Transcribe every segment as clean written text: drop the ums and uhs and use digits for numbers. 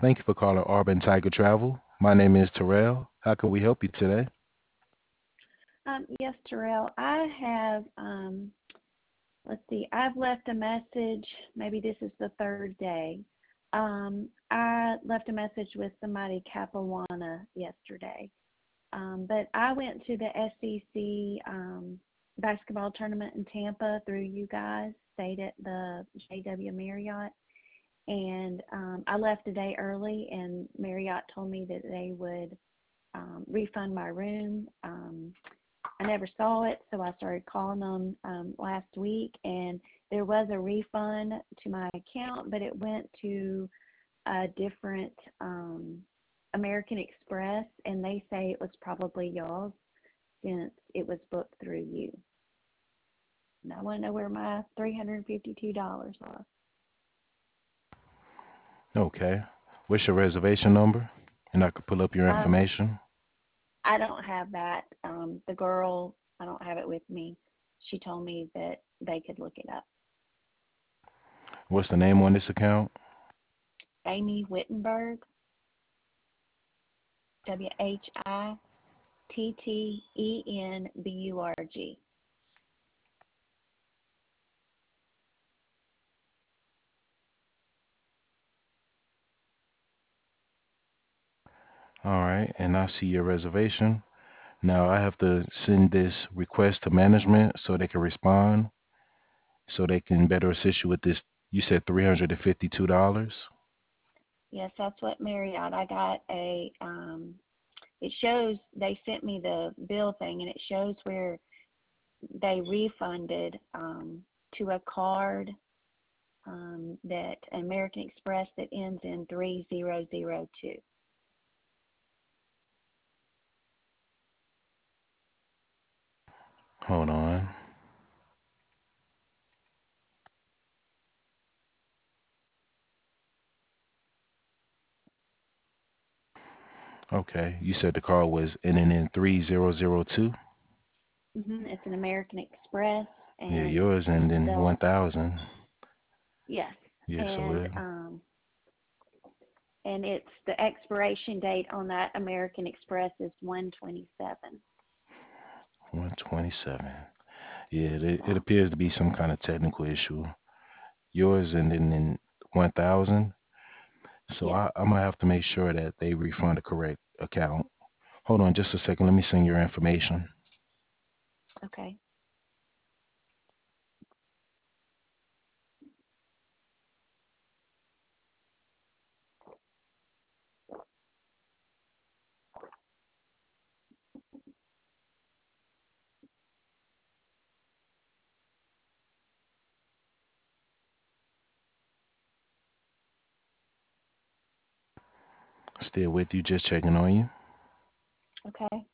Thank you for calling Auburn Tiger Travel. My name is Terrell. How can we help you today? Yes, Terrell. I have, let's see, I've left a message. Maybe this is the third day. I left a message with somebody, Capuana, yesterday. But I went to the SEC basketball tournament in Tampa through you guys, stayed at the JW Marriott. And I left a day early, and Marriott told me that they would refund my room. I never saw it, so I started calling them last week, and there was a refund to my account, but it went to a different American Express, and they say it was probably y'all's since it was booked through you. And I want to know where my $352 are. Okay. What's your reservation number? And I could pull up your Um, information. I don't have that. The girl, I don't have it with me. She told me that they could look it up. What's the name on this account? Amy Wittenberg, Wittenburg. All right. And I see your reservation. Now I have to send this request to management so they can respond, so they can better assist you with this. You said $352. Yes, that's what Marriott. I got it shows, they sent me the bill thing, and it shows where they refunded to a card that American Express that ends in 3002. Hold on. Okay. You said the card was ending in 3002. It's an American Express, Yeah, and yours ending the 1000. yes, Yeah, so and it um, and it's the expiration date on that American Express is 127. 127. Yeah, it appears to be some kind of technical issue. Yours ending in 1000. So Yes. I'm gonna have to make sure that they refund the correct account. Hold on just a second. Let me send your information. Okay. Still with you, just checking on you. Okay.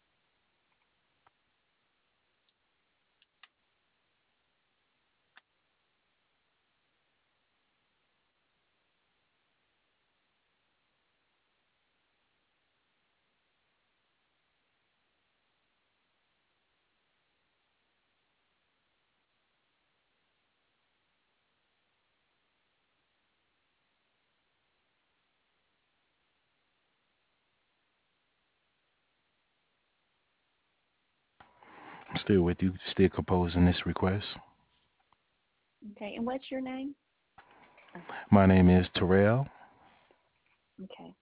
Still with you, still composing this request. Okay. And what's your name? Oh, My name is Terrell. okay.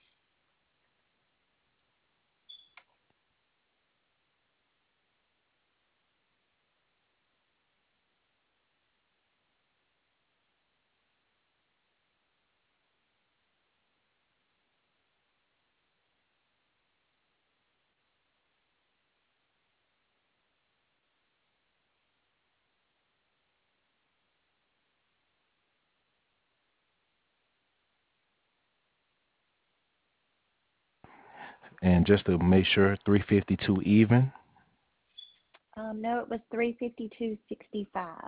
And just to make sure, 352 even. No, it was 352.65.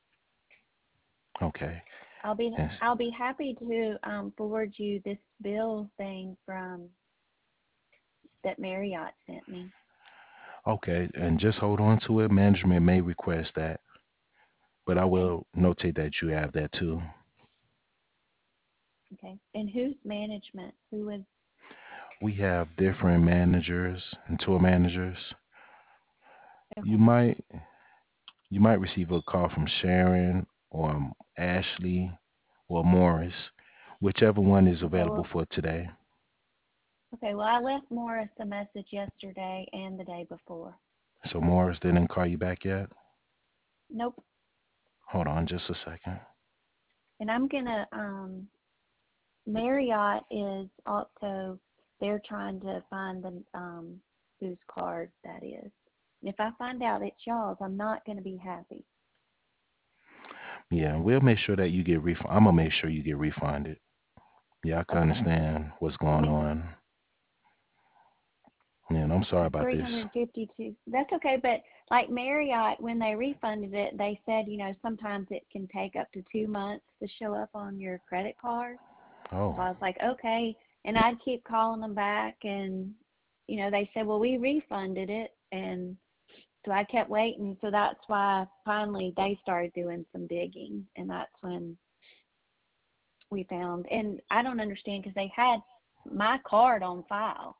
Okay. I'll be Yes. I'll be happy to forward you this bill thing from that Marriott sent me. Okay. And just hold on to it. Management may request that, but I Okay. will notate that you have that too. Okay. And who's management? Who was We have different managers and tour managers. You okay? might you might receive a call from Sharon or Ashley or Morris, whichever one is Okay. available Well, for today. okay. Well, I left Morris a message yesterday and the day before. So Morris didn't call you back yet? Nope. Hold on just a second. And I'm gonna Marriott is also they're trying to find the whose card that is. And if I find out it's y'all's, I'm not gonna be happy. Yeah, we'll make sure that you get refund. I'm gonna make sure you get refunded. Yeah, I can Okay. understand what's I going mean, on. Yeah, and I'm sorry it's about this. 352. That's okay, but like Marriott, when they refunded it, they said, sometimes it can take up to 2 months to show up on your credit card. Oh, So I was like, okay. And I'd keep calling them back, and they said, well, we refunded it, and so I kept waiting. So that's why finally they started doing some digging, and that's when we found. And I don't understand because they had my card on file.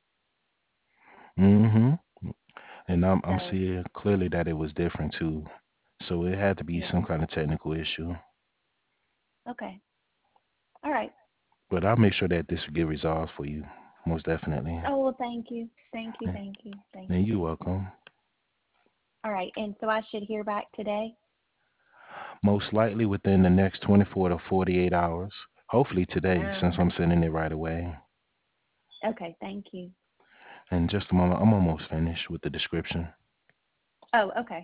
mm-hmm. And I'm So seeing clearly that it was different too. So it had to be yeah, some kind of technical issue. okay, all right. But I'll make sure that this will get resolved for you, most definitely. Oh well, thank you, thank you, And, thank you, thank and you. you're welcome. All right, and so I should hear back today. Most likely within the next 24 to 48 hours. Hopefully today, since Um, I'm sending it right away. okay, thank you. In just a moment, I'm almost finished with the description. Oh, okay.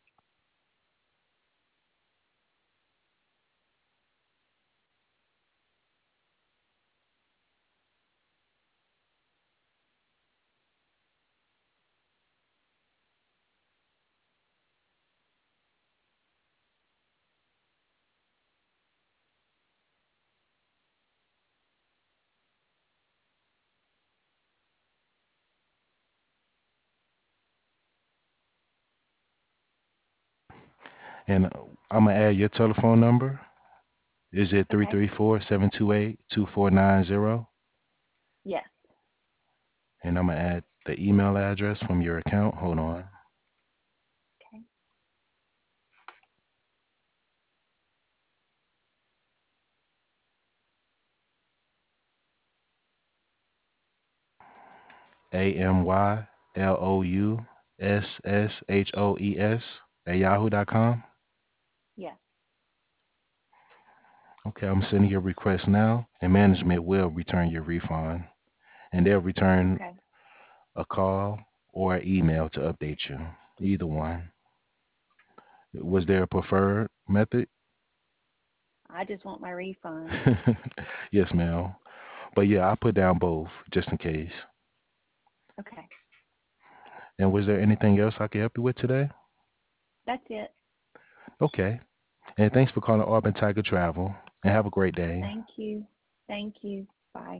And I'm going to add your telephone number. Is it Okay. 334-728-2490? Yes. And I'm going to add the email address from your account. Hold on. Okay. AMYLOUSSHOES Yes. Okay, I'm sending your request now, and management will return your refund, and they'll return Okay. a call or an email to update you. Either one. Was there a preferred method? I just want my refund. Yes, ma'am. But yeah, I put down both just in case. Okay. And was there anything else I could help you with today? That's it. Okay. And thanks for calling Auburn Tiger Travel. And have a great day. Thank you. Thank you. Bye.